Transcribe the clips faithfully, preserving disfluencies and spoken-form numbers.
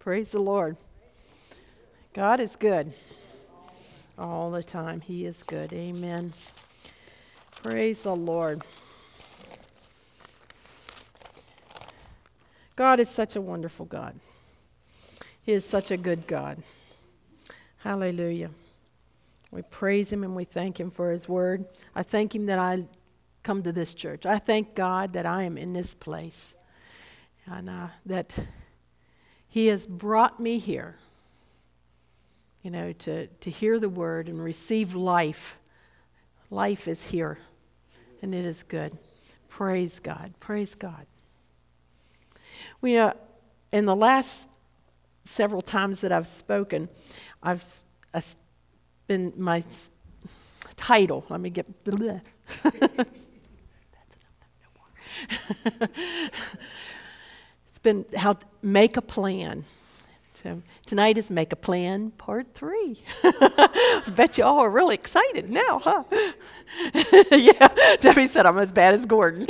Praise the Lord. God is good. All the time. He is good. Amen. Praise the Lord. God is such a wonderful God. He is such a good God. Hallelujah. We praise Him and we thank Him for His word. I thank Him that I come to this church. I thank God that I am in this place. And uh, that He has brought me here, you know, to, to hear the word and receive life. Life is here, and it is good. Praise God. Praise God. We, uh, in the last several times that I've spoken, I've uh, been my s- title. Let me get. That's enough. No more. It's been how to make a plan. So tonight is Make a Plan Part Three. I bet you all are really excited now, huh? Yeah, Debbie said I'm as bad as Gordon.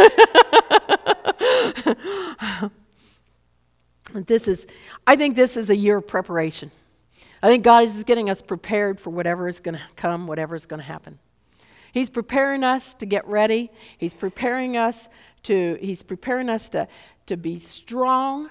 This is, I think this is a year of preparation. I think God is just getting us prepared for whatever is going to come, whatever is going to happen. He's preparing us to get ready. He's preparing us to. He's preparing us to to be strong,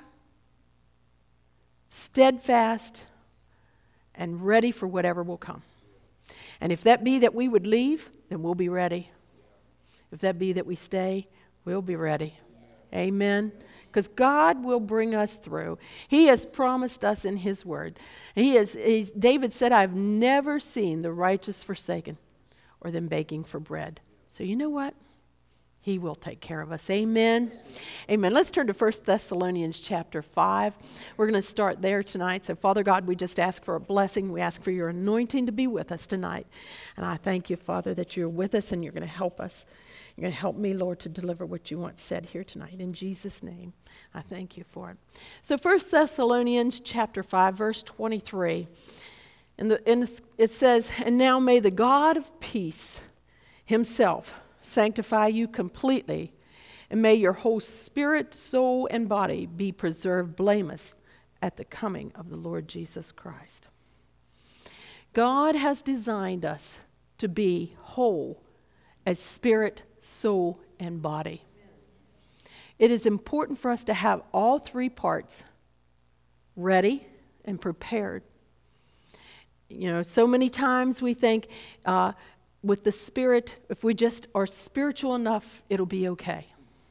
steadfast, and ready for whatever will come. And if that be that we would leave, then we'll be ready. If that be that we stay, we'll be ready. Amen. Because God will bring us through. He has promised us in His word. He is. He's, David said, "I've never seen the righteous forsaken, or them begging for bread." So you know what? He will take care of us. Amen. Amen. Let's turn to First Thessalonians chapter five. We're going to start there tonight. So, Father God, we just ask for a blessing. We ask for your anointing to be with us tonight. And I thank you, Father, that you're with us and you're going to help us. You're going to help me, Lord, to deliver what you want said here tonight. In Jesus' name, I thank you for it. So, First Thessalonians chapter five, verse twenty-three. And, the, and it says, "And now may the God of peace Himself sanctify you completely, and may your whole spirit, soul, and body be preserved blameless at the coming of the Lord Jesus Christ." God has designed us to be whole as spirit, soul, and body. It is important for us to have all three parts ready and prepared. You know, so many times we think, uh, with the spirit, if we just are spiritual enough, it'll be okay.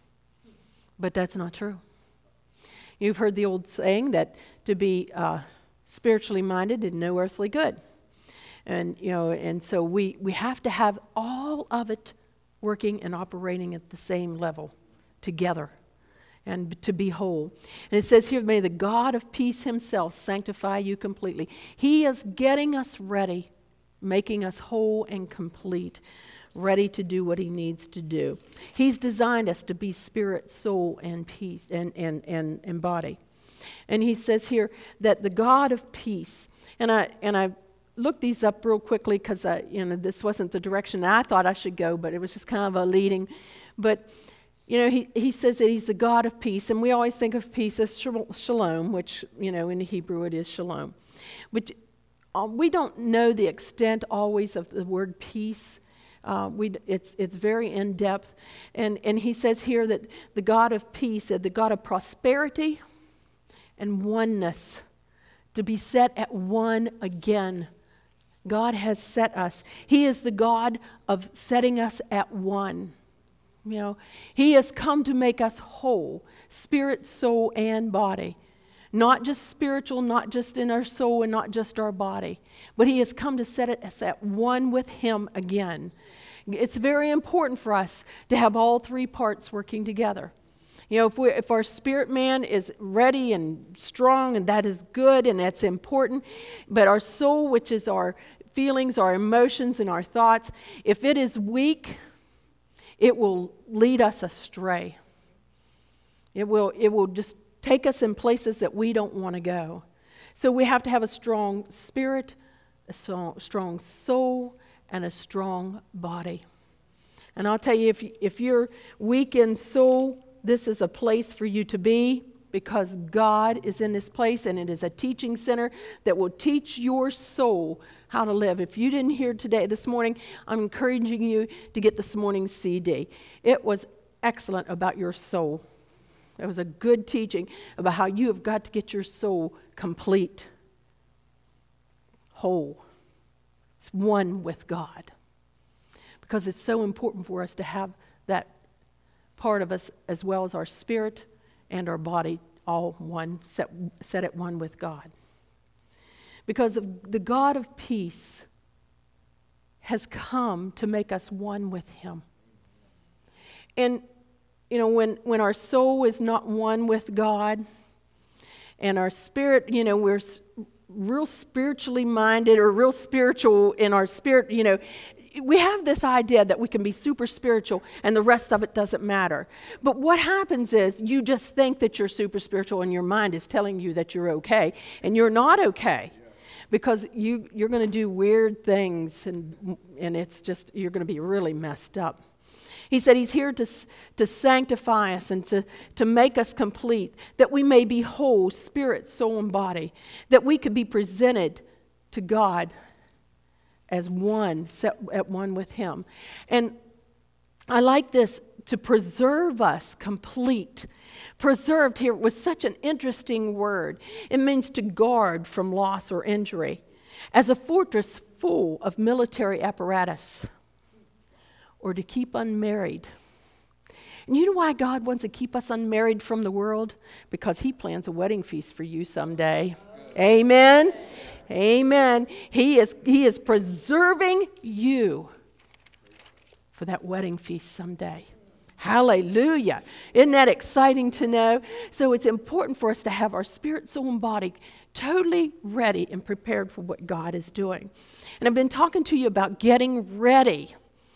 But that's not true. You've heard the old saying that to be uh, spiritually minded is no earthly good. And, you know, and so we, we have to have all of it working and operating at the same level together and to be whole. And it says here, "May the God of peace Himself sanctify you completely." He is getting us ready, making us whole and complete, ready to do what He needs to do. He's designed us to be spirit, soul, and peace, and, and, and, and body. And He says here that the God of peace, and I and I looked these up real quickly because I, you know, this wasn't the direction I thought I should go, but it was just kind of a leading. But you know, he, he says that He's the God of peace, and we always think of peace as shalom, which, you know, in Hebrew it is shalom. But Uh, we don't know the extent always of the word peace. Uh, we it's it's very in depth, and and He says here that the God of peace, uh, the God of prosperity, and oneness, to be set at one again. God has set us. He is the God of setting us at one. You know, He has come to make us whole, spirit, soul, and body. Not just spiritual, not just in our soul, and not just our body. But He has come to set us at one with Him again. It's very important for us to have all three parts working together. You know, if we if our spirit man is ready and strong, and that is good, and that's important. But our soul, which is our feelings, our emotions, and our thoughts, if it is weak, it will lead us astray. It will, it will just take us in places that we don't want to go. So we have to have a strong spirit, a strong soul, and a strong body. And I'll tell you, if if you're weak in soul, this is a place for you to be. because God is in this place, and it is a teaching center that will teach your soul how to live. If you didn't hear today, this morning, I'm encouraging you to get this morning's C D. It was excellent about your soul. It was a good teaching about how you have got to get your soul complete, whole. It's one with God. Because it's so important for us to have that part of us as well as our spirit and our body all one, set, set at one with God. Because of the God of peace has come to make us one with him. And, you know, when, when our soul is not one with God, and our spirit, you know, we're s- real spiritually minded or real spiritual in our spirit, you know, we have this idea that we can be super spiritual and the rest of it doesn't matter. But what happens is you just think that you're super spiritual and your mind is telling you that you're okay, and you're not okay. Because you, you're going to do weird things, and, and it's just, you're going to be really messed up. He said he's here to, to sanctify us and to, to make us complete, that we may be whole, spirit, soul, and body, that we could be presented to God as one, set at one with him. And I like this, to preserve us complete. Preserved here was such an interesting word. It means to guard from loss or injury, as a fortress full of military apparatus, or to keep unmarried. And you know why God wants to keep us unmarried from the world? Because he plans a wedding feast for you someday. Amen. Amen. He is, he is preserving you for that wedding feast someday. Hallelujah. Isn't that exciting to know? So it's important for us to have our spirit, soul, and body totally ready and prepared for what God is doing. And I've been talking to you about getting ready.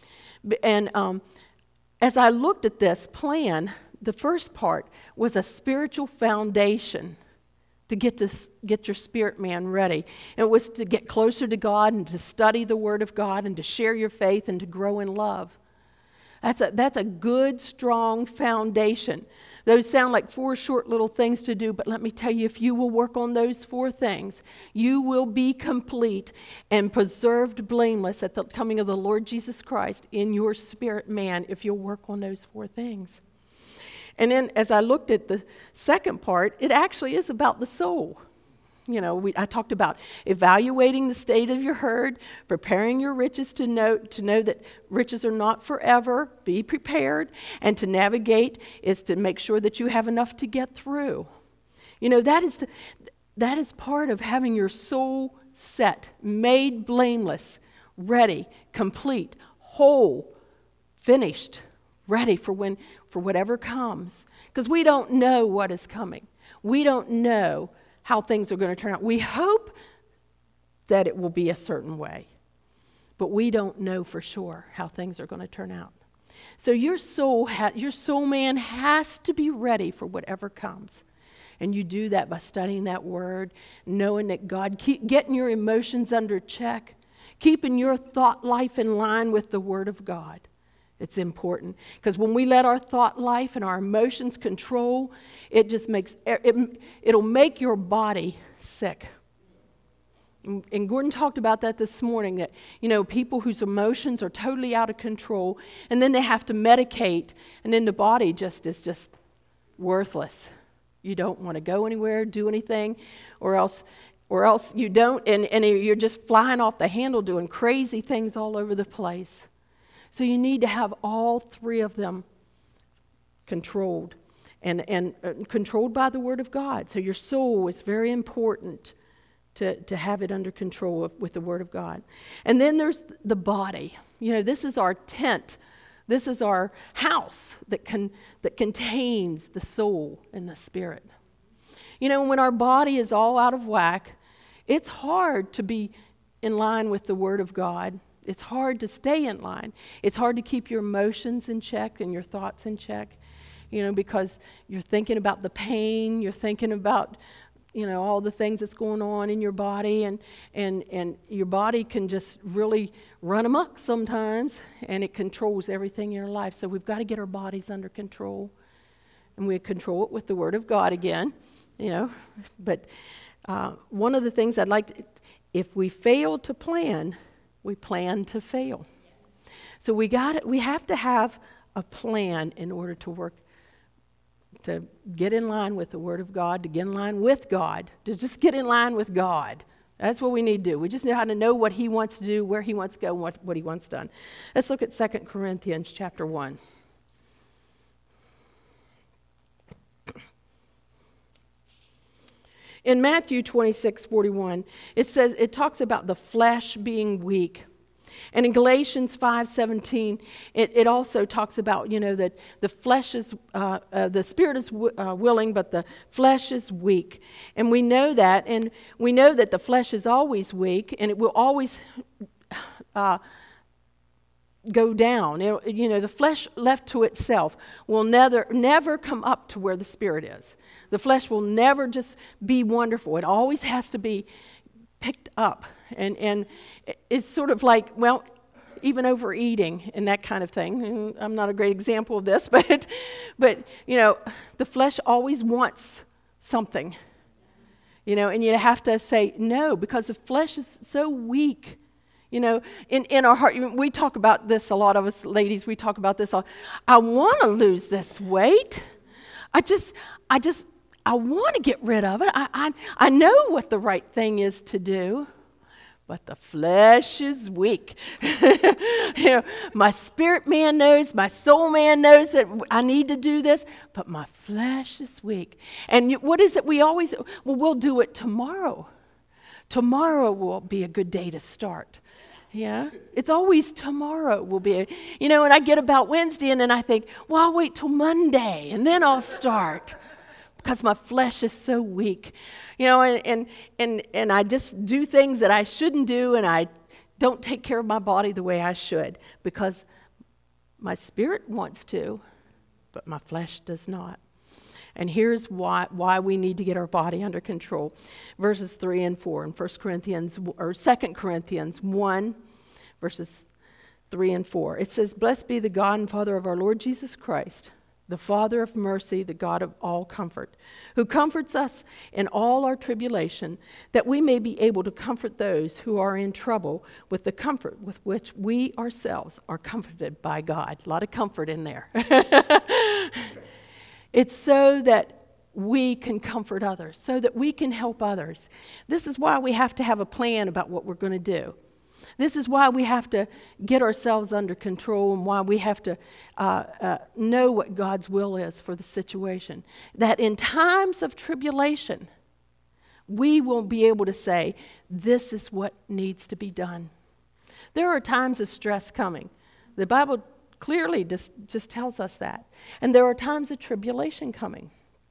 And um, as I looked at this plan, the first part was a spiritual foundation to get to get your spirit man ready. And it was to get closer to God and to study the Word of God and to share your faith and to grow in love. That's a, that's a good, strong foundation. Those sound like four short little things to do, but let me tell you, if you will work on those four things, you will be complete and preserved blameless at the coming of the Lord Jesus Christ in your spirit man if you'll work on those four things. And then as I looked at the second part, it actually is about the soul. You know, we, I talked about evaluating the state of your herd, preparing your riches to know, to know that riches are not forever, be prepared, and to navigate is to make sure that you have enough to get through. You know, that is, the, that is part of having your soul set, made blameless, ready, complete, whole, finished, ready for when for whatever comes. Because we don't know what is coming. We don't know how things are going to turn out. We hope that it will be a certain way, but we don't know for sure how things are going to turn out. So your soul, ha- your soul man has to be ready for whatever comes. And you do that by studying that word, knowing that God, keep getting your emotions under check, keeping your thought life in line with the Word of God. It's important because when we let our thought life and our emotions control, it just makes, it, it'll make your body sick. And, and Gordon talked about that this morning, that, you know, people whose emotions are totally out of control, and then they have to medicate, and then the body just is just worthless. You don't want to go anywhere, do anything, or else or else you don't, and, and you're just flying off the handle doing crazy things all over the place. So you need to have all three of them controlled and, and uh, controlled by the Word of God. So your soul is very important to, to have it under control of, with the Word of God. And then there's the body. You know, this is our tent. This is our house that can that contains the soul and the spirit. You know, when our body is all out of whack, it's hard to be in line with the Word of God. It's hard to stay in line. It's hard to keep your emotions in check and your thoughts in check, you know, because you're thinking about the pain, you're thinking about, you know, all the things that's going on in your body, and and and your body can just really run amok sometimes, and it controls everything in your life. So we've got to get our bodies under control. and we control it with the Word of God again, you know. But uh, one of the things I'd like to, if we fail to plan, we plan to fail. Yes. So we got it. We have to have a plan in order to work, to get in line with the Word of God, to get in line with God, to just get in line with God. That's what we need to do. We just know how to know what He wants to do, where He wants to go, and what, what He wants done. Let's look at Second Corinthians chapter one. In Matthew twenty-six forty-one, it says, it talks about the flesh being weak. And in Galatians five seventeen, it, it also talks about, you know, that the flesh is, uh, uh, the spirit is w- uh, willing, but the flesh is weak. And we know that, and we know that the flesh is always weak, and it will always uh, go down. It, you know, the flesh left to itself will never, never come up to where the spirit is. The flesh will never just be wonderful. It always has to be picked up. And and it's sort of like, well, even overeating and that kind of thing. And I'm not a great example of this, but, but you know, the flesh always wants something. You know, and you have to say no, because the flesh is so weak. You know, in, in our heart, we talk about this, a lot of us ladies, we talk about this all. I want to lose this weight. I just, I just, I want to get rid of it. I, I, I know what the right thing is to do, but the flesh is weak. You know, my spirit man knows, my soul man knows that I need to do this, but my flesh is weak. And what is it we always, well, we'll do it tomorrow. Tomorrow will be a good day to start. Yeah, it's always tomorrow will be, a, you know, and I get about Wednesday and then I think, well, I'll wait till Monday and then I'll start. Because my flesh is so weak, you know, and, and and and I just do things that I shouldn't do, and I don't take care of my body the way I should, because my spirit wants to, but my flesh does not. And here's why why we need to get our body under control. Verses three and four in First Corinthians or Second Corinthians one, verses three and four. It says, "Blessed be the God and Father of our Lord Jesus Christ, the Father of mercy, the God of all comfort, who comforts us in all our tribulation, that we may be able to comfort those who are in trouble with the comfort with which we ourselves are comforted by God." A lot of comfort in there. It's so that we can comfort others, so that we can help others. This is why we have to have a plan about what we're going to do. This is why we have to get ourselves under control, and why we have to uh, uh, know what God's will is for the situation. That in times of tribulation, we will be able to say, this is what needs to be done. There are times of stress coming. The Bible clearly just, just tells us that. And there are times of tribulation coming.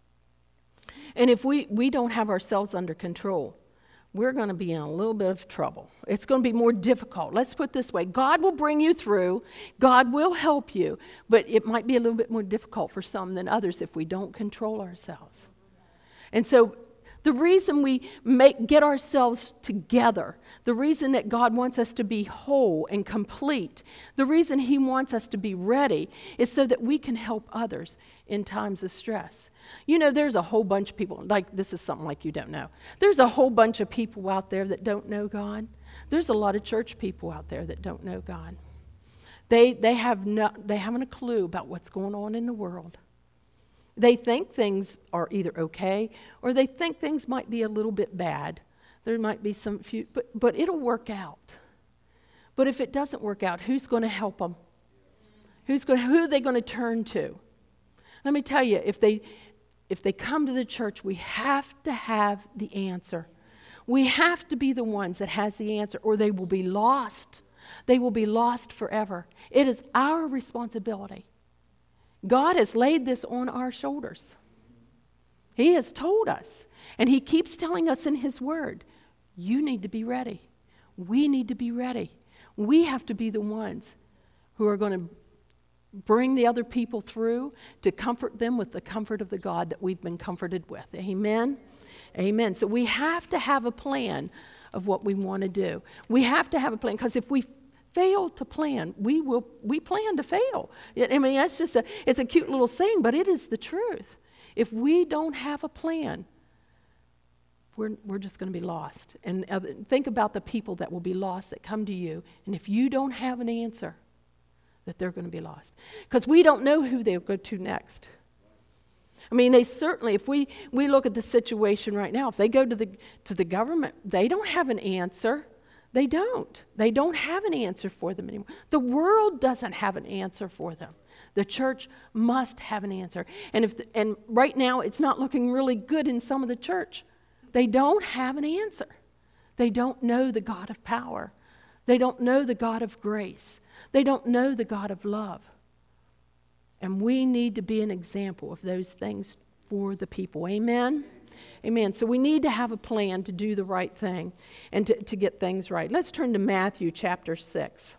And if we, we don't have ourselves under control, we're going to be in a little bit of trouble. It's going to be more difficult. Let's put it this way. God will bring you through. God will help you. But it might be a little bit more difficult for some than others if we don't control ourselves. And so the reason we make get ourselves together, the reason that God wants us to be whole and complete, the reason He wants us to be ready is so that we can help others in times of stress. You know, there's a whole bunch of people, like this is something like you don't know. There's a whole bunch of people out there that don't know God. There's a lot of church people out there that don't know God. They they have no, they haven't a clue about what's going on in the world. They think things are either okay, or they think things might be a little bit bad. There might be some few, but, but it'll work out. But if it doesn't work out, who's going to help them? Who's going? Who are they going to turn to? Let me tell you, if they if they come to the church, we have to have the answer. We have to be the ones that has the answer, or they will be lost. They will be lost forever. It is our responsibility. God has laid this on our shoulders. He has told us, and He keeps telling us in His Word, you need to be ready. We need to be ready. We have to be the ones who are going to bring the other people through, to comfort them with the comfort of the God that we've been comforted with. Amen? Amen. So we have to have a plan of what we want to do. We have to have a plan, because if we fail to plan, we will we plan to fail. I mean, that's just a it's a cute little saying, but it is the truth. If we don't have a plan, we're we're just going to be lost. And other, think about the people that will be lost that come to you, and if you don't have an answer, that they're going to be lost. Because we don't know who they'll go to next. I mean, they certainly, if we, we look at the situation right now, if they go to the to the government, they don't have an answer. They don't. They don't have an answer for them anymore. The world doesn't have an answer for them. The church must have an answer. And if the, and right now, it's not looking really good in some of the church. They don't have an answer. They don't know the God of power. They don't know the God of grace. They don't know the God of love. And we need to be an example of those things for the people. Amen? Amen. So we need to have a plan to do the right thing and to, to get things right. Let's turn to Matthew chapter six.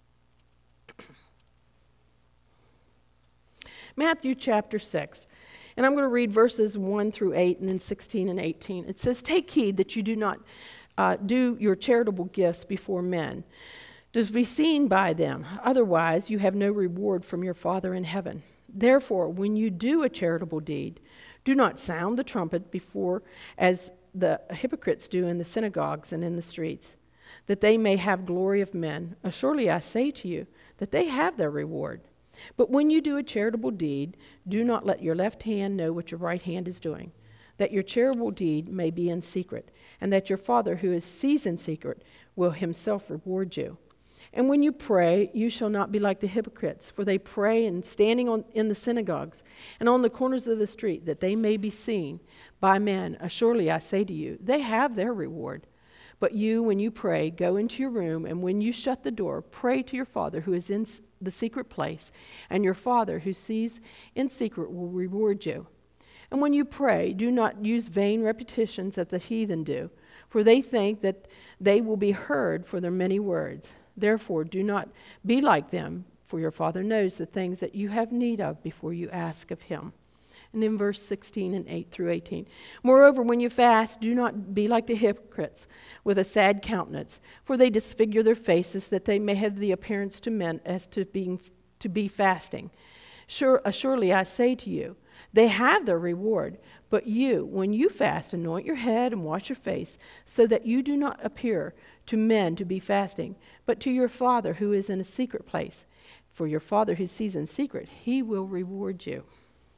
Matthew chapter six. And I'm going to read verses one through eight and then sixteen and eighteen. It says, "Take heed that you do not uh, do your charitable gifts before men, to be seen by them. Otherwise, you have no reward from your Father in heaven. Therefore, when you do a charitable deed, do not sound the trumpet before, as the hypocrites do in the synagogues and in the streets, that they may have glory of men. Surely I say to you that they have their reward. But when you do a charitable deed, do not let your left hand know what your right hand is doing, that your charitable deed may be in secret, and that your Father who is sees in secret will himself reward you. And when you pray, you shall not be like the hypocrites, for they pray and standing on, in the synagogues and on the corners of the street, that they may be seen by men. Surely I say to you, they have their reward. But you, when you pray, go into your room, and when you shut the door, pray to your Father who is in the secret place, and your Father who sees in secret will reward you. And when you pray, do not use vain repetitions as the heathen do, for they think that they will be heard for their many words. Therefore, do not be like them, for your Father knows the things that you have need of before you ask of him." And then verse sixteen and eight through eighteen. "Moreover, when you fast, do not be like the hypocrites with a sad countenance, for they disfigure their faces that they may have the appearance to men as to being to be fasting. Sure, surely I say to you, they have their reward. But you, when you fast, anoint your head and wash your face, so that you do not appear to men to be fasting, but to your Father who is in a secret place. For your Father who sees in secret, he will reward you."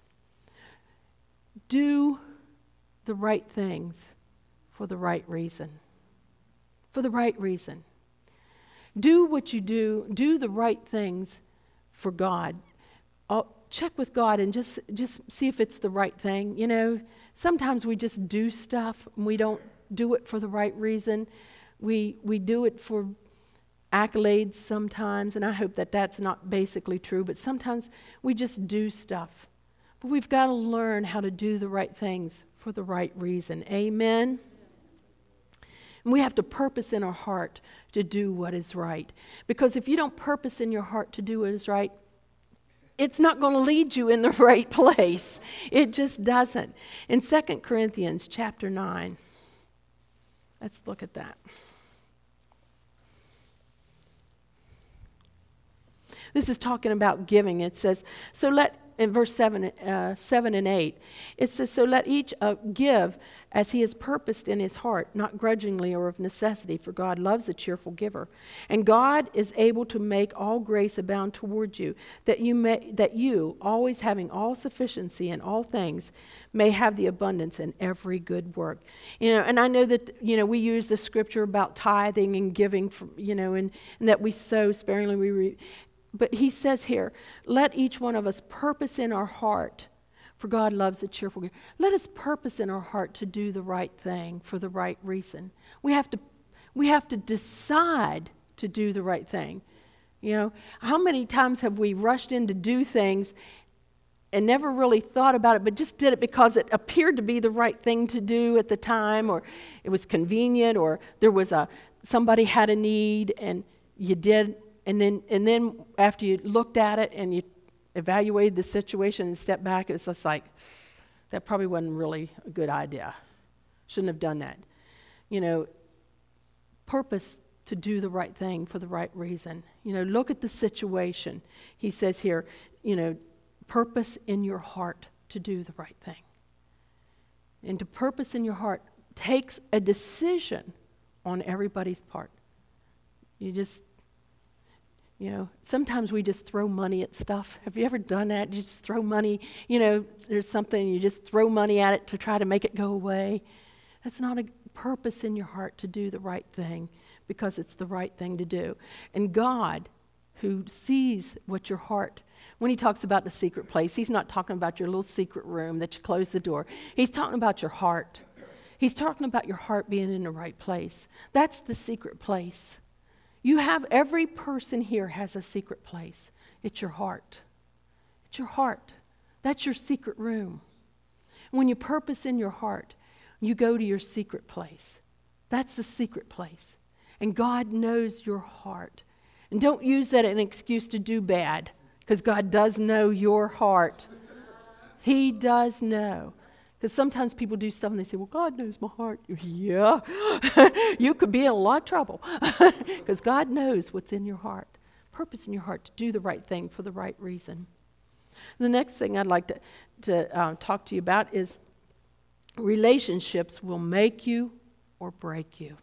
Do the right things for the right reason. For the right reason. Do what you do. Do the right things for God. I'll check with God and just, just see if it's the right thing. You know, sometimes we just do stuff and we don't do it for the right reason. We we do it for accolades sometimes, and I hope that that's not basically true, but sometimes we just do stuff. But we've got to learn how to do the right things for the right reason. Amen? And we have to purpose in our heart to do what is right. Because if you don't purpose in your heart to do what is right, it's not going to lead you in the right place. It just doesn't. In Second Corinthians chapter nine, let's look at that. This is talking about giving. It says, so let, in verse seven, uh, seven and eight, it says, so let each uh, give as he has purposed in his heart, not grudgingly or of necessity, for God loves a cheerful giver. And God is able to make all grace abound toward you, that you may, that you, always having all sufficiency in all things, may have the abundance in every good work. You know, and I know that, you know, we use the scripture about tithing and giving, for, you know, and, and that we sow sparingly, we re- But he says here, let each one of us purpose in our heart, for God loves a cheerful giver. Let us purpose in our heart to do the right thing for the right reason. We have to, we have to decide to do the right thing. You know, how many times have we rushed in to do things and never really thought about it, but just did it because it appeared to be the right thing to do at the time, or it was convenient, or there was a somebody had a need and you did. And then and then after you looked at it and you evaluated the situation and stepped back, it's just like, that probably wasn't really a good idea. Shouldn't have done that. You know, purpose to do the right thing for the right reason. You know, look at the situation. He says here, you know, purpose in your heart to do the right thing. And to purpose in your heart takes a decision on everybody's part. You just, you know, sometimes we just throw money at stuff. Have you ever done that? You just throw money, you know, there's something, you just throw money at it to try to make it go away. That's not a purpose in your heart to do the right thing, because it's the right thing to do. And God, who sees what your heart, when he talks about the secret place, he's not talking about your little secret room that you close the door. He's talking about your heart. He's talking about your heart being in the right place. That's the secret place. You have, every person here has a secret place. It's your heart. It's your heart. That's your secret room. When you purpose in your heart, you go to your secret place. That's the secret place. And God knows your heart. And don't use that as an excuse to do bad, because God does know your heart. He does know. Because sometimes people do stuff and they say, well, God knows my heart. Yeah, you could be in a lot of trouble, because God knows what's in your heart. Purpose in your heart to do the right thing for the right reason. The next thing I'd like to, to uh, talk to you about is relationships will make you or break you.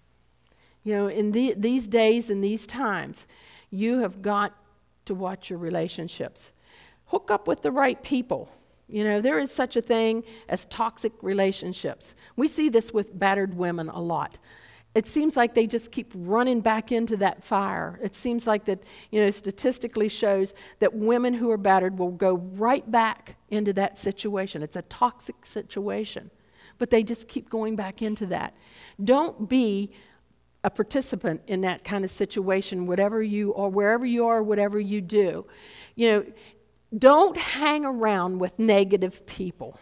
You know, in the, these days and these times, you have got to watch your relationships. Hook up with the right people. You know, there is such a thing as toxic relationships. We see this with battered women a lot. It seems like they just keep running back into that fire. It seems like that, you know, statistically shows that women who are battered will go right back into that situation. It's a toxic situation, but they just keep going back into that. Don't be a participant in that kind of situation, whatever you are, wherever you are, whatever you do. You know, don't hang around with negative people.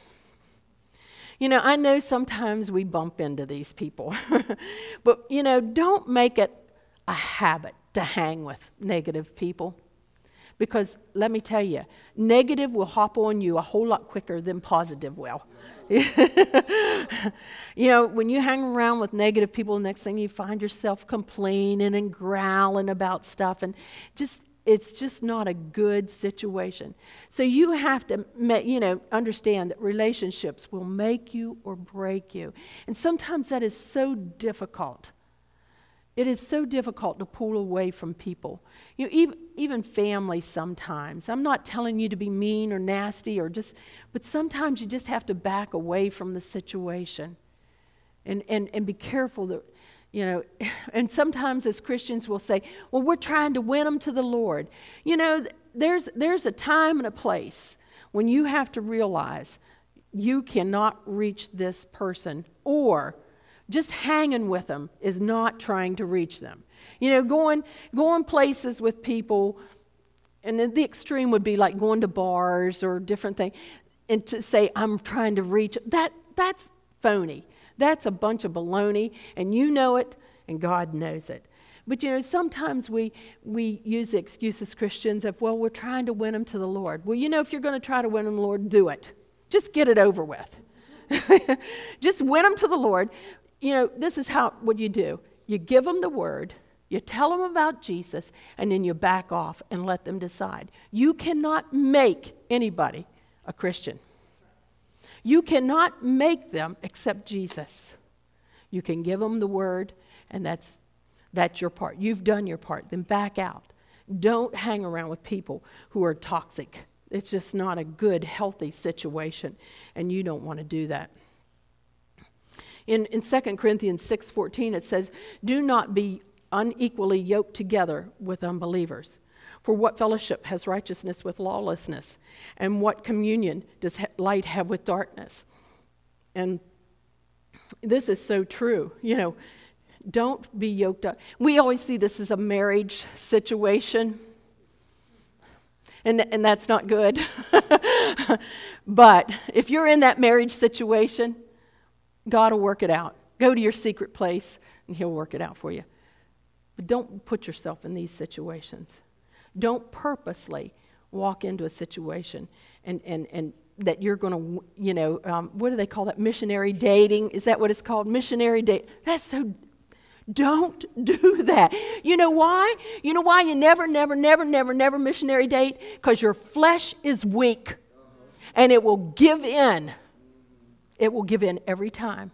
You know, I know sometimes we bump into these people, but, you know, don't make it a habit to hang with negative people, because let me tell you, negative will hop on you a whole lot quicker than positive will. You know, when you hang around with negative people, the next thing you find yourself complaining and growling about stuff, and just it's just not a good situation. So you have to, you know, understand that relationships will make you or break you. And sometimes that is so difficult. It is so difficult to pull away from people. You know, even, even family sometimes. I'm not telling you to be mean or nasty or just, but sometimes you just have to back away from the situation and, and, and be careful that, you know, and sometimes as Christians we'll say, well, we're trying to win them to the Lord. You know, there's there's a time and a place when you have to realize you cannot reach this person, or just hanging with them is not trying to reach them. You know, going going places with people, and the extreme would be like going to bars or different things, and to say, I'm trying to reach, that that's phony. That's a bunch of baloney, and you know it, and God knows it. But, you know, sometimes we we use the excuse as Christians of, well, we're trying to win them to the Lord. Well, you know, if you're going to try to win them to the Lord, do it. Just get it over with. Just win them to the Lord. You know, this is how, what you do. You give them the word, you tell them about Jesus, and then you back off and let them decide. You cannot make anybody a Christian. You cannot make them accept Jesus. You can give them the word, and that's that's your part. You've done your part. Then back out. Don't hang around with people who are toxic. It's just not a good, healthy situation, and you don't want to do that. In, in Second Corinthians six fourteen, it says, do not be unequally yoked together with unbelievers. For what fellowship has righteousness with lawlessness? And what communion does light have with darkness? And this is so true. You know, don't be yoked up. We always see this as a marriage situation. And, and that's not good. But if you're in that marriage situation, God will work it out. Go to your secret place and he'll work it out for you. But don't put yourself in these situations. Don't purposely walk into a situation and, and, and that you're going to, you know, um, what do they call that? Missionary dating? Is that what it's called? Missionary date. That's so, Don't do that. You know why? You know why you never, never, never, never, never missionary date? Because your flesh is weak and it will give in. It will give in every time.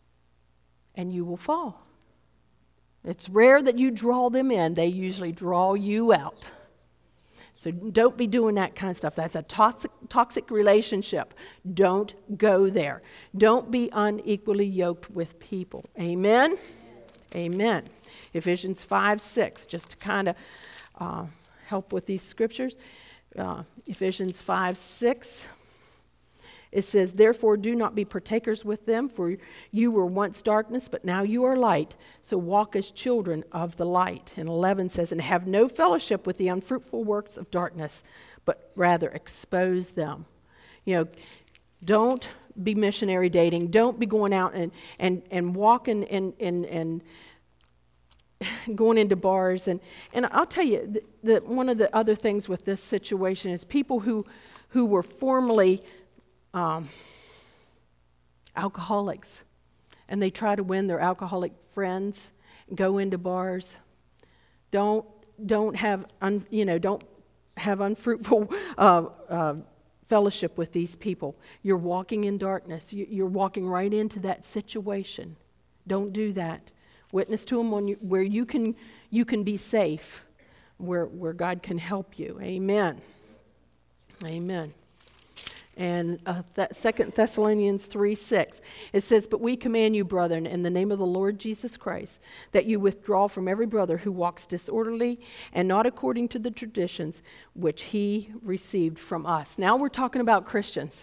And you will fall. It's rare that you draw them in. They usually draw you out. So don't be doing that kind of stuff. That's a toxic, toxic relationship. Don't go there. Don't be unequally yoked with people. Amen? Amen. Ephesians five six, just to kind of uh, help with these scriptures. Uh, Ephesians five six, it says, therefore do not be partakers with them, for you were once darkness, but now you are light. So walk as children of the light. And eleven says, and have no fellowship with the unfruitful works of darkness, but rather expose them. You know, don't be missionary dating. Don't be going out and, and, and walking and, and, and going into bars. And, and I'll tell you, that the, one of the other things with this situation is people who, who were formerly um, alcoholics, and they try to win their alcoholic friends, go into bars. Don't, don't have, un, you know, don't have unfruitful uh, uh, fellowship with these people. You're walking in darkness. You're walking right into that situation. Don't do that. Witness to them when you, where you can you can be safe, where where God can help you. Amen. Amen. And uh, that Second Thessalonians three six, it says, but we command you, brethren, in the name of the Lord Jesus Christ, that you withdraw from every brother who walks disorderly and not according to the traditions which he received from us. Now we're talking about Christians.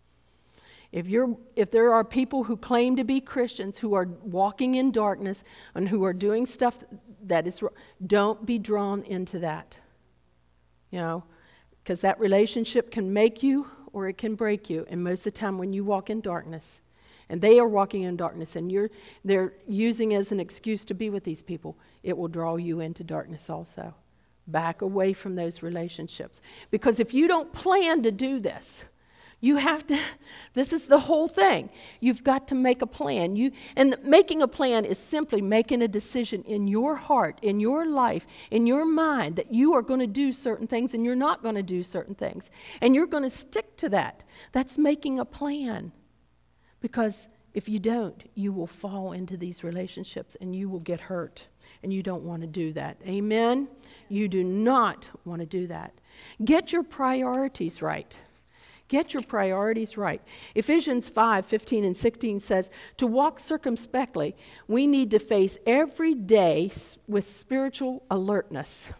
If you're, if there are people who claim to be Christians who are walking in darkness and who are doing stuff that is wrong, don't be drawn into that. You know, because that relationship can make you or it can break you. And most of the time when you walk in darkness, and they are walking in darkness, and you're they're using as an excuse to be with these people, it will draw you into darkness also. Back away from those relationships. Because if you don't plan to do this, you have to, this is the whole thing. You've got to make a plan. You, and making a plan is simply making a decision in your heart, in your life, in your mind that you are going to do certain things and you're not going to do certain things. And you're going to stick to that. That's making a plan. Because if you don't, you will fall into these relationships and you will get hurt. And you don't want to do that. Amen? You do not want to do that. Get your priorities right. Get your priorities right. Ephesians five fifteen and sixteen says, to walk circumspectly, we need to face every day with spiritual alertness.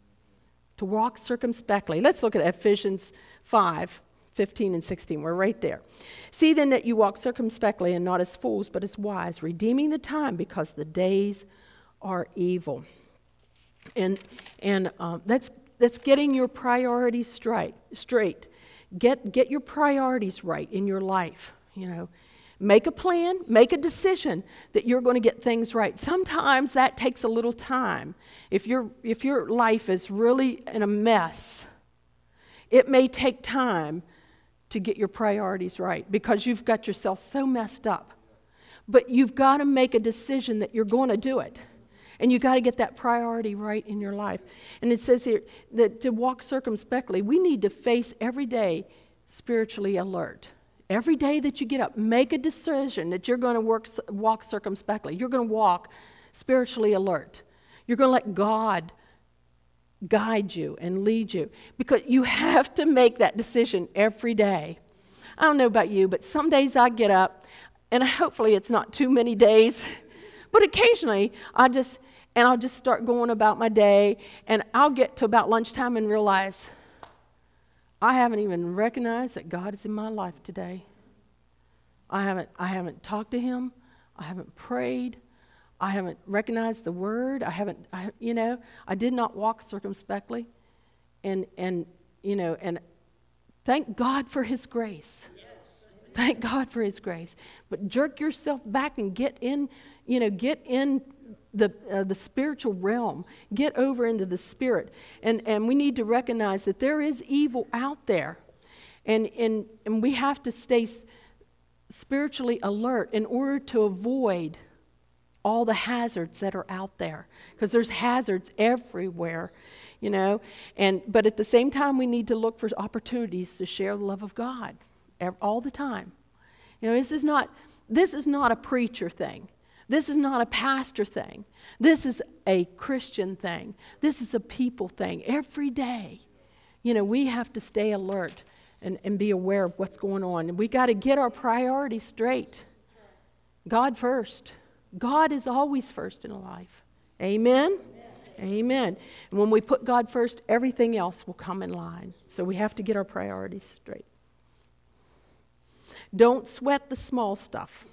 To walk circumspectly. Let's look at Ephesians five fifteen and sixteen. We're right there. See then that you walk circumspectly and not as fools, but as wise, redeeming the time because the days are evil. And and um, that's that's getting your priorities straight. Straight. Get get your priorities right in your life, you know. Make a plan, make a decision that you're going to get things right. Sometimes that takes a little time. If your if your life is really in a mess, it may take time to get your priorities right because you've got yourself so messed up. But you've got to make a decision that you're going to do it. And you got to get that priority right in your life. And it says here that to walk circumspectly, we need to face every day spiritually alert. Every day that you get up, make a decision that you're going to work, walk circumspectly. You're going to walk spiritually alert. You're going to let God guide you and lead you. Because you have to make that decision every day. I don't know about you, but some days I get up, and hopefully it's not too many days, but occasionally I just... And I'll just start going about my day, and I'll get to about lunchtime and realize I haven't even recognized that God is in my life today. I haven't I haven't talked to him. I haven't prayed. I haven't recognized the word. I haven't, I, you know, I did not walk circumspectly. And, and you know, and thank God for his grace. Yes. Thank God for his grace. But jerk yourself back and get in, you know, get in the uh, the spiritual realm. Get over into the spirit. And and we need to recognize that there is evil out there. And and, and we have to stay s- spiritually alert in order to avoid all the hazards that are out there, because there's hazards everywhere, you know. And but at the same time, we need to look for opportunities to share the love of God all the time. You know, this is not this is not a preacher thing. This is not a pastor thing. This is a Christian thing. This is a people thing. Every day, you know, we have to stay alert and, and be aware of what's going on. And we got to get our priorities straight. God first. God is always first in life. Amen? Yes. Amen. And when we put God first, everything else will come in line. So we have to get our priorities straight. Don't sweat the small stuff.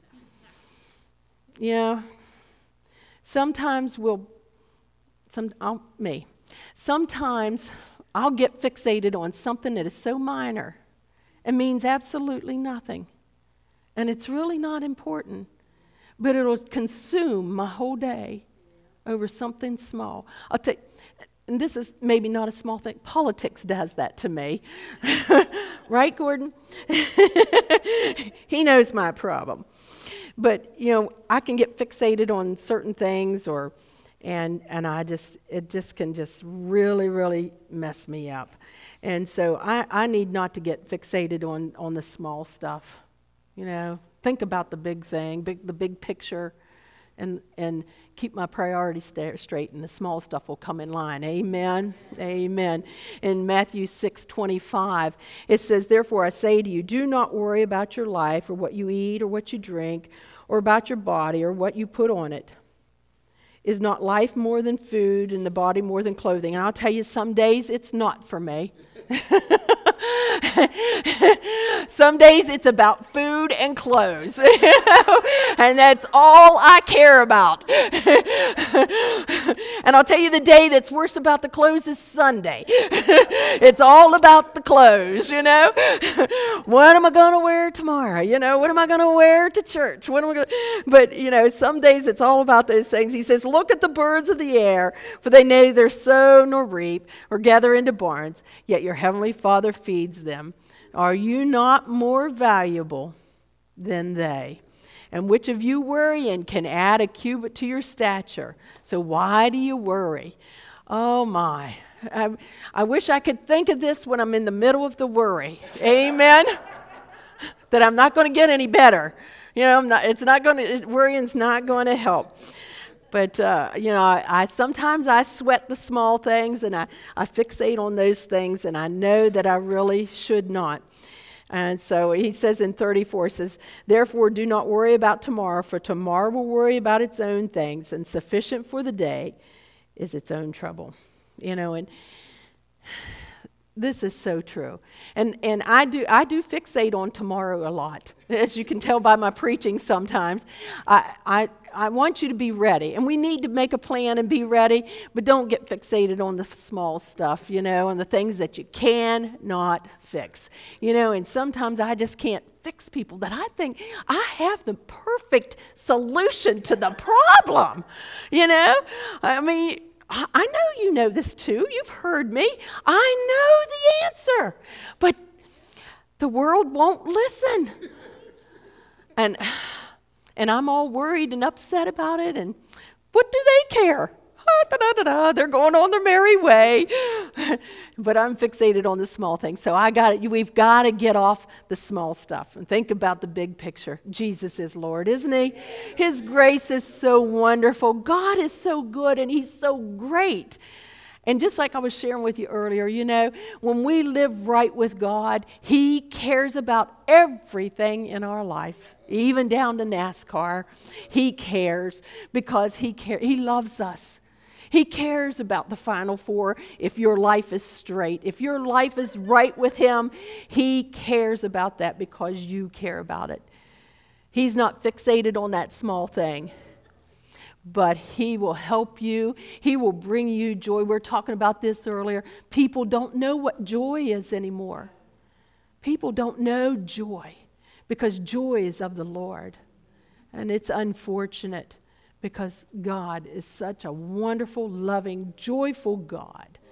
You know, sometimes we'll, some, I'll, me, sometimes I'll get fixated on something that is so minor and means absolutely nothing. And it's really not important. But it'll consume my whole day over something small. I'll tell you, and this is maybe not a small thing. Politics does that to me. Right, Gordon? He knows my problem. But, you know, I can get fixated on certain things or and and I just it just can just really, really mess me up. And so I, I need not to get fixated on, on the small stuff, you know. Think about the big thing, big, the big picture, and and keep my priorities sta- straight, and the small stuff will come in line. Amen? Amen. In Matthew six twenty-five, it says, "Therefore I say to you, do not worry about your life or what you eat or what you drink or about your body or what you put on it. Is not life more than food and the body more than clothing?" And I'll tell you, some days it's not for me. Some days it's about food and clothes, you know? And that's all I care about. And I'll tell you, the day that's worse about the clothes is Sunday. It's all about the clothes, you know. What am I going to wear tomorrow? You know, what am I going to wear to church? What am I going to? But you know, some days it's all about those things. He says, "Look at the birds of the air, for they neither sow nor reap or gather into barns, yet your heavenly Father feeds them. Are you not more valuable than they? And which of you worrying can add a cubit to your stature? So why do you worry?" Oh my. I, I wish I could think of this when I'm in the middle of the worry. Amen? That I'm not going to get any better. You know, I'm not, it's not going to, worrying's not going to help. But, uh, you know, I, I sometimes I sweat the small things and I, I fixate on those things, and I know that I really should not. And so he says in thirty-four, says, "Therefore do not worry about tomorrow, for tomorrow will worry about its own things, and sufficient for the day is its own trouble." You know, and this is so true. And and I do I do fixate on tomorrow a lot, as you can tell by my preaching sometimes. I I I want you to be ready, and we need to make a plan and be ready, but don't get fixated on the small stuff, you know, and the things that you cannot fix. You know, and sometimes I just can't fix people that I think I have the perfect solution to the problem, you know. I mean, I know you know this too. You've heard me. I know the answer, but the world won't listen. And and I'm all worried and upset about it. And what do they care? Ah, da, da, da, da. They're going on their merry way. But I'm fixated on the small things. So I got it. We've got to get off the small stuff and think about the big picture. Jesus is Lord, isn't he? His grace is so wonderful. God is so good, and he's so great. And just like I was sharing with you earlier, you know, when we live right with God, he cares about everything in our life, even down to NASCAR. He cares because he care- he loves us. He cares about the Final Four if your life is straight. If your life is right with him, he cares about that because you care about it. He's not fixated on that small thing. But he will help you. He will bring you joy. We were talking about this earlier. People don't know what joy is anymore. People don't know joy because joy is of the Lord. And it's unfortunate because God is such a wonderful, loving, joyful God.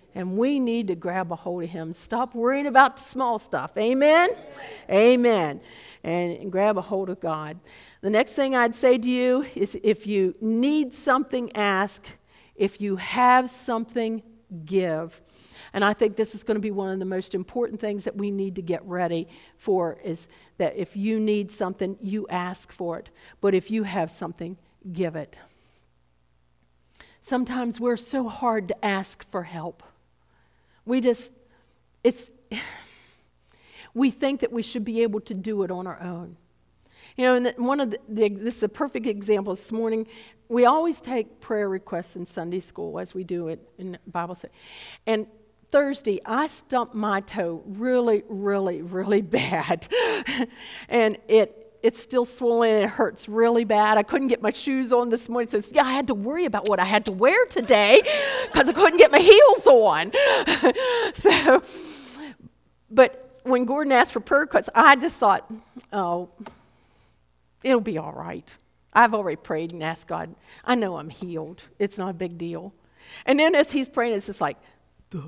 And we need to grab a hold of him. Stop worrying about the small stuff. Amen? Amen. And, and grab a hold of God. The next thing I'd say to you is if you need something, ask. If you have something, give. And I think this is going to be one of the most important things that we need to get ready for, is that if you need something, you ask for it. But if you have something, give it. Sometimes we're so hard to ask for help. We just, it's, we think that we should be able to do it on our own. You know, and one of the, the, this is a perfect example. This morning, we always take prayer requests in Sunday school, as we do it in Bible study. And Thursday, I stumped my toe really, really, really bad. And it it's still swollen and it hurts really bad. I couldn't get my shoes on this morning. So yeah, I had to worry about what I had to wear today because I couldn't get my heels on. So, but when Gordon asked for prayer requests, I just thought, oh, it'll be all right. I've already prayed and asked God. I know I'm healed. It's not a big deal. And then as he's praying, it's just like, duh.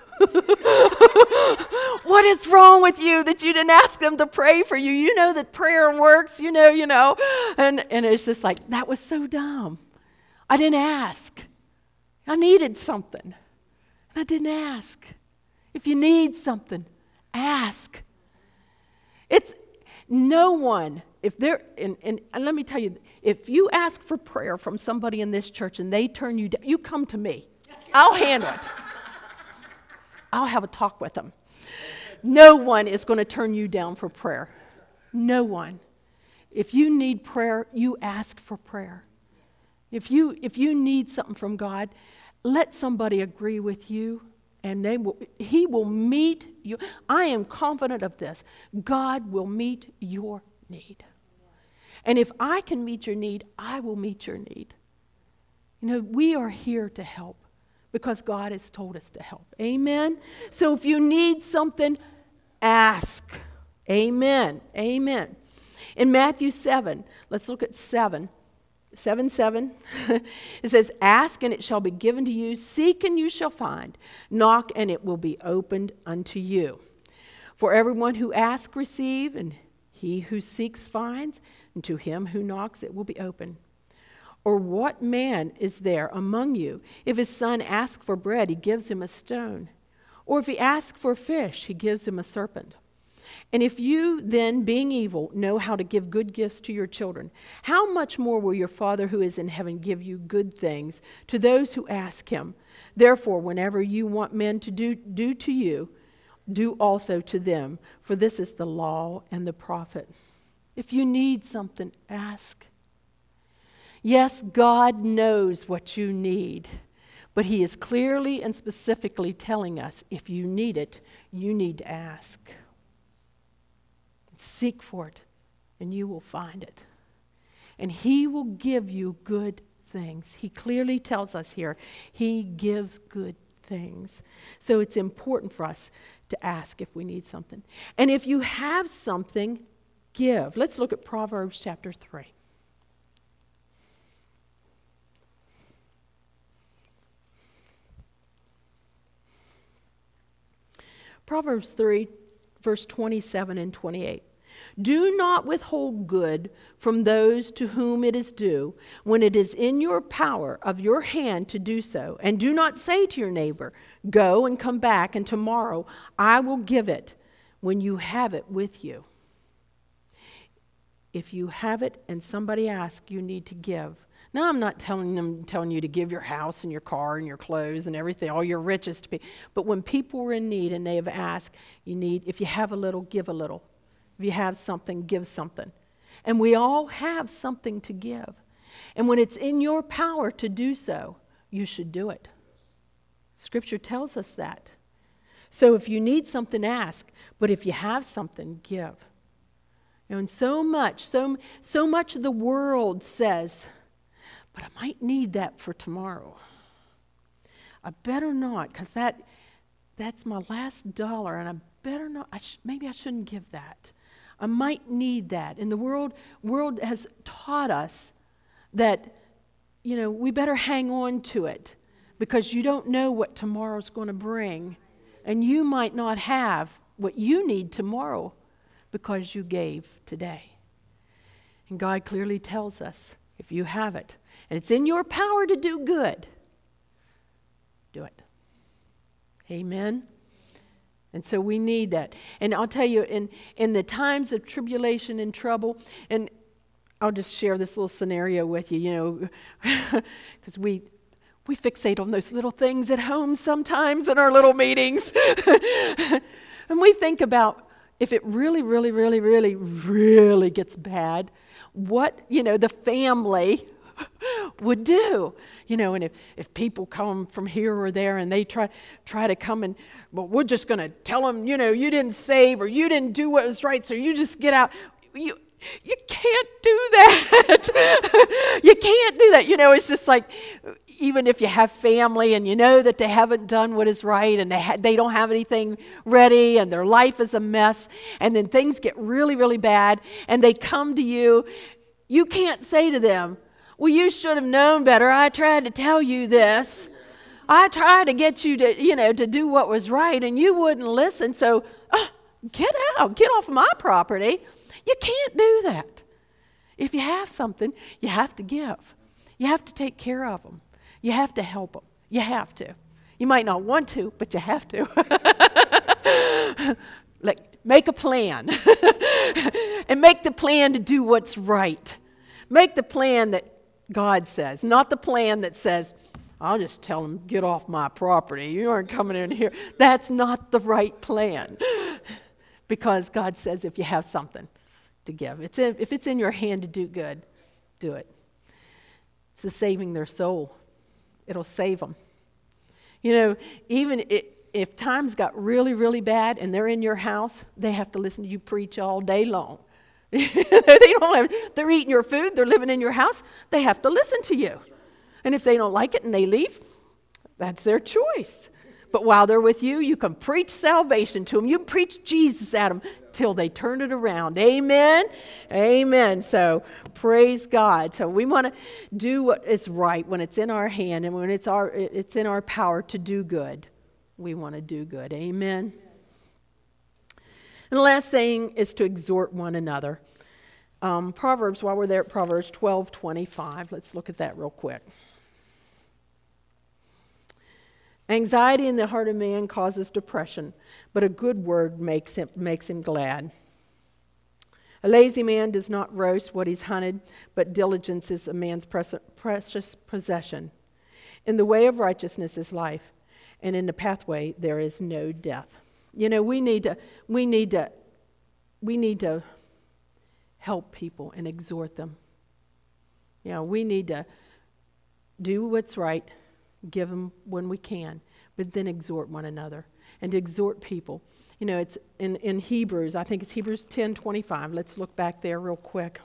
What is wrong with you that you didn't ask them to pray for you? You know that prayer works, you know, you know. And, and it's just like, that was so dumb. I didn't ask. I needed something. And I didn't ask. If you need something, ask. It's no one, if they're, and, and, and let me tell you, if you ask for prayer from somebody in this church and they turn you down, you come to me. I'll handle it. I'll have a talk with them. No one is going to turn you down for prayer. No one. If you need prayer, you ask for prayer. If you if you need something from God, let somebody agree with you, and they will. He will meet you. I am confident of this. God will meet your need. And if I can meet your need, I will meet your need. You know, we are here to help. Because God has told us to help. Amen? So if you need something, ask. Amen. Amen. In Matthew seven, let's look at seven. seven seven. It says, ask and it shall be given to you. Seek and you shall find. Knock and it will be opened unto you. For everyone who asks, receive, and he who seeks finds, and to him who knocks it will be opened. Or what man is there among you, if his son asks for bread, he gives him a stone? Or if he asks for fish, he gives him a serpent? And if you then, being evil, know how to give good gifts to your children, how much more will your Father who is in heaven give you good things to those who ask him? Therefore, whenever you want men to do, do to you, do also to them, for this is the law and the prophet. If you need something, ask. Yes, God knows what you need, but he is clearly and specifically telling us, if you need it, you need to ask. Seek for it, and you will find it. And he will give you good things. He clearly tells us here, he gives good things. So it's important for us to ask if we need something. And if you have something, give. Let's look at Proverbs chapter three. Proverbs three, verse twenty-seven and twenty-eight. Do not withhold good from those to whom it is due, when it is in your power of your hand to do so. And do not say to your neighbor, go and come back, and tomorrow I will give it, when you have it with you. If you have it and somebody asks, you need to give. Now, I'm not telling them, telling you to give your house and your car and your clothes and everything, all your riches to be. But when people are in need and they have asked, you need, if you have a little, give a little. If you have something, give something. And we all have something to give. And when it's in your power to do so, you should do it. Scripture tells us that. So if you need something, ask. But if you have something, give. You know, and so much, so, so much of the world says, but I might need that for tomorrow. I better not, because that, that's my last dollar, and I better not, I sh- maybe I shouldn't give that. I might need that. And the world, world has taught us that, you know, we better hang on to it because you don't know what tomorrow's going to bring. And you might not have what you need tomorrow because you gave today. And God clearly tells us, if you have it, and it's in your power to do good, do it. Amen? And so we need that. And I'll tell you, in, in the times of tribulation and trouble, and I'll just share this little scenario with you, you know, because we we fixate on those little things at home sometimes in our little meetings. And we think about, if it really, really, really, really, really gets bad, what, you know, the family would do. You know, and if, if people come from here or there and they try try to come and, well, we're just going to tell them, you know, you didn't save or you didn't do what was right, so you just get out. You you can't do that. You can't do that. You know, it's just like, even if you have family and you know that they haven't done what is right and they ha- they don't have anything ready and their life is a mess, and then things get really, really bad and they come to you, you can't say to them, well, you should have known better. I tried to tell you this. I tried to get you to, you know, to do what was right, and you wouldn't listen. So uh, get out, get off my property. You can't do that. If you have something, you have to give. You have to take care of them. You have to help them. You have to. You might not want to, but you have to. Like, make a plan. And make the plan to do what's right. Make the plan that God says, not the plan that says, I'll just tell them, get off my property. You aren't coming in here. That's not the right plan. Because God says if you have something to give, it's in, if it's in your hand to do good, do it. It's the saving their soul. It'll save them. You know, even it, if times got really, really bad and they're in your house, they have to listen to you preach all day long. they don't have, they're eating your food, they're living in your house, they have to listen to you. And if they don't like it and they leave, that's their choice. But while they're with you, you can preach salvation to them. You can preach Jesus at them till they turn it around. Amen? Amen. So praise God. So we want to do what is right when it's in our hand and when it's our it's in our power to do good. We want to do good. Amen. And the last thing is to exhort one another. Um, Proverbs, while we're there at Proverbs twelve twenty-five, let's look at that real quick. Anxiety in the heart of man causes depression, but a good word makes him, makes him glad. A lazy man does not roast what he's hunted, but diligence is a man's precious possession. In the way of righteousness is life, and in the pathway there is no death. You know, we need to, we need to, we need to help people and exhort them. You know, we need to do what's right, give them when we can, but then exhort one another and to exhort people. You know, it's in, in Hebrews, I think it's Hebrews ten twenty-five. Let's look back there real quick.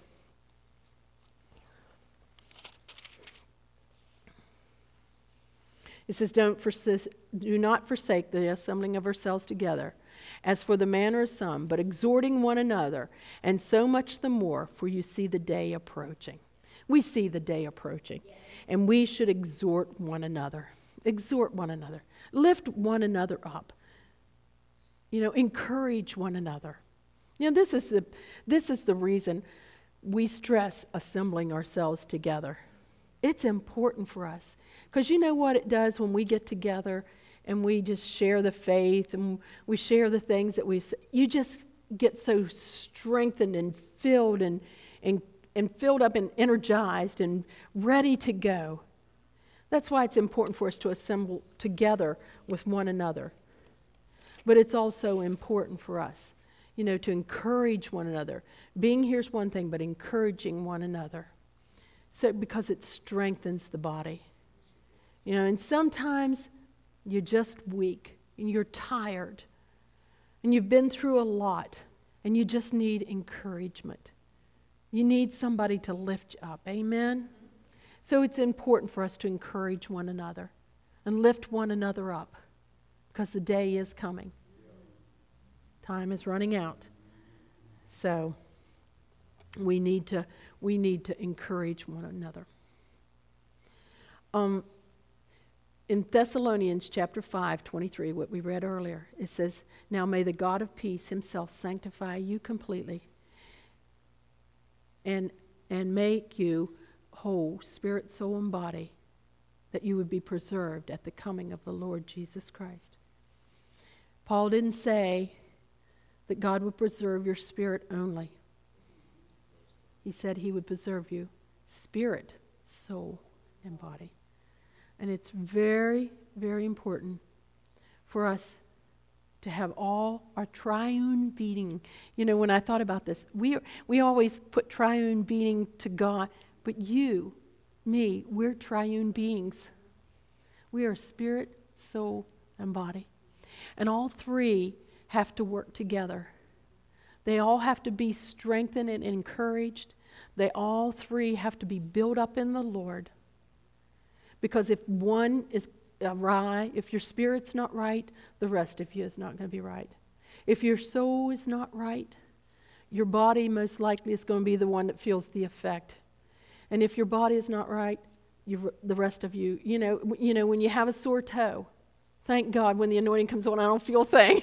It says, Don't forsake, do not forsake the assembling of ourselves together, as for the manner of some, but exhorting one another, and so much the more, for you see the day approaching. We see the day approaching, and we should exhort one another. Exhort one another. Lift one another up. You know, encourage one another. You know, this is the this is the reason we stress assembling ourselves together. It's important for us. Because you know what it does when we get together and we just share the faith and we share the things that we you just get so strengthened and filled and and and filled up and energized and ready to go. That's why it's important for us to assemble together with one another. But it's also important for us, you know, to encourage one another. Being here's one thing, but encouraging one another. So because it strengthens the body. You know, and sometimes you're just weak and you're tired and you've been through a lot and you just need encouragement. You need somebody to lift you up. Amen? So it's important for us to encourage one another and lift one another up because the day is coming. Time is running out. So we need to we need to encourage one another. Um, In Thessalonians chapter five, twenty-three, what we read earlier, it says, "Now may the God of peace himself sanctify you completely and, and make you whole, spirit, soul, and body, that you would be preserved at the coming of the Lord Jesus Christ." Paul didn't say that God would preserve your spirit only. He said he would preserve you spirit, soul, and body. And it's very, very important for us to have all our triune being. You know, when I thought about this, we we always put triune being to God, but you, me, we're triune beings. We are spirit, soul, and body. And all three have to work together. They all have to be strengthened and encouraged. They all three have to be built up in the Lord. Because if one is awry, if your spirit's not right, the rest of you is not going to be right. If your soul is not right, your body most likely is going to be the one that feels the effect. And if your body is not right, you, the rest of you, you know, you know, when you have a sore toe, thank God when the anointing comes on, I don't feel a thing.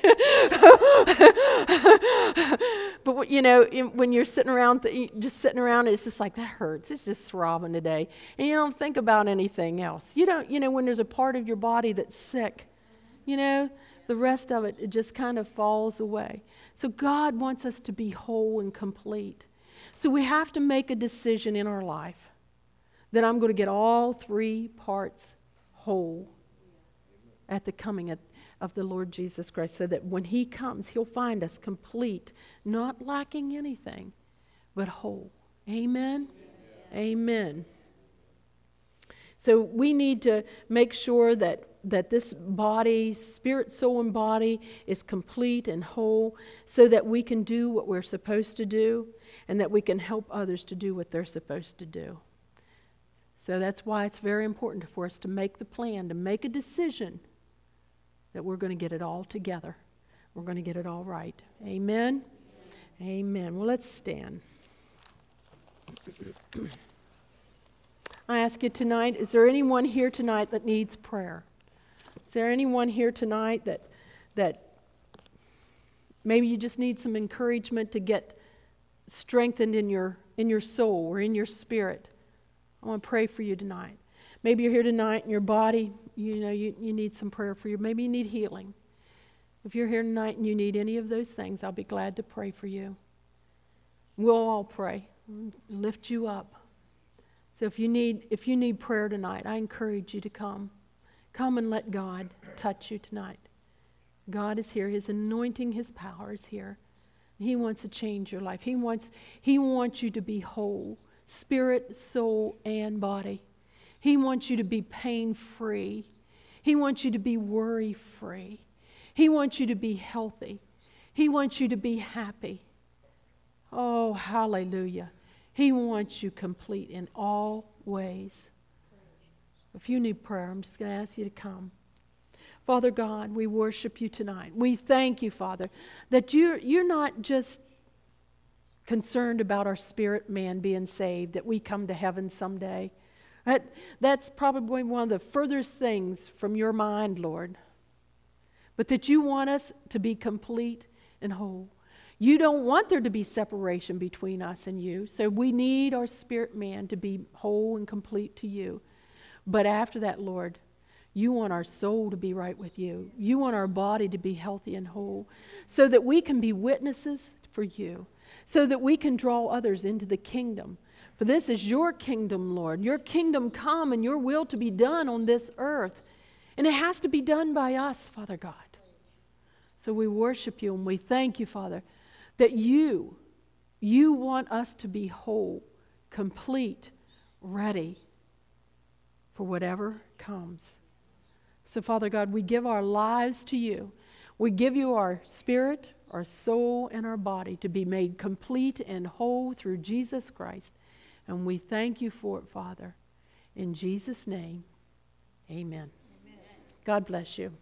But, you know, when you're sitting around, just sitting around, it's just like, that hurts. It's just throbbing today. And you don't think about anything else. You don't, you know, when there's a part of your body that's sick, you know, the rest of it, it just kind of falls away. So God wants us to be whole and complete. So we have to make a decision in our life that I'm going to get all three parts whole at the coming of, of the Lord Jesus Christ, so that when he comes, he'll find us complete, not lacking anything, but whole. Amen? Amen. Amen. So we need to make sure that, that this body, spirit, soul, and body is complete and whole, so that we can do what we're supposed to do, and that we can help others to do what they're supposed to do. So that's why it's very important for us to make the plan, to make a decision that we're going to get it all together. We're going to get it all right. Amen? Amen. Well, let's stand. I ask you tonight, is there anyone here tonight that needs prayer? Is there anyone here tonight that that maybe you just need some encouragement to get strengthened in your in your soul or in your spirit? I want to pray for you tonight. Maybe you're here tonight and your body, you know, you, you need some prayer for you. Maybe you need healing. If you're here tonight and you need any of those things, I'll be glad to pray for you. We'll all pray, lift you up. So if you need if you need prayer tonight, I encourage you to come. Come and let God touch you tonight. God is here. His anointing, his power is here. He wants to change your life. He wants he wants you to be whole, spirit, soul, and body. He wants you to be pain-free. He wants you to be worry-free. He wants you to be healthy. He wants you to be happy. Oh, hallelujah. He wants you complete in all ways. If you need prayer, I'm just going to ask you to come. Father God, we worship you tonight. We thank you, Father, that you're, you're not just concerned about our spirit man being saved, that we come to heaven someday. That, that's probably one of the furthest things from your mind, Lord. But that you want us to be complete and whole. You don't want there to be separation between us and you. So we need our spirit man to be whole and complete to you. But after that, Lord, you want our soul to be right with you. You want our body to be healthy and whole, so that we can be witnesses for you, so that we can draw others into the kingdom. For this is your kingdom, Lord. Your kingdom come and your will to be done on this earth. And it has to be done by us, Father God. So we worship you and we thank you, Father, that you, you want us to be whole, complete, ready for whatever comes. So, Father God, we give our lives to you. We give you our spirit, our soul, and our body to be made complete and whole through Jesus Christ. And we thank you for it, Father. In Jesus' name, amen. Amen. God bless you.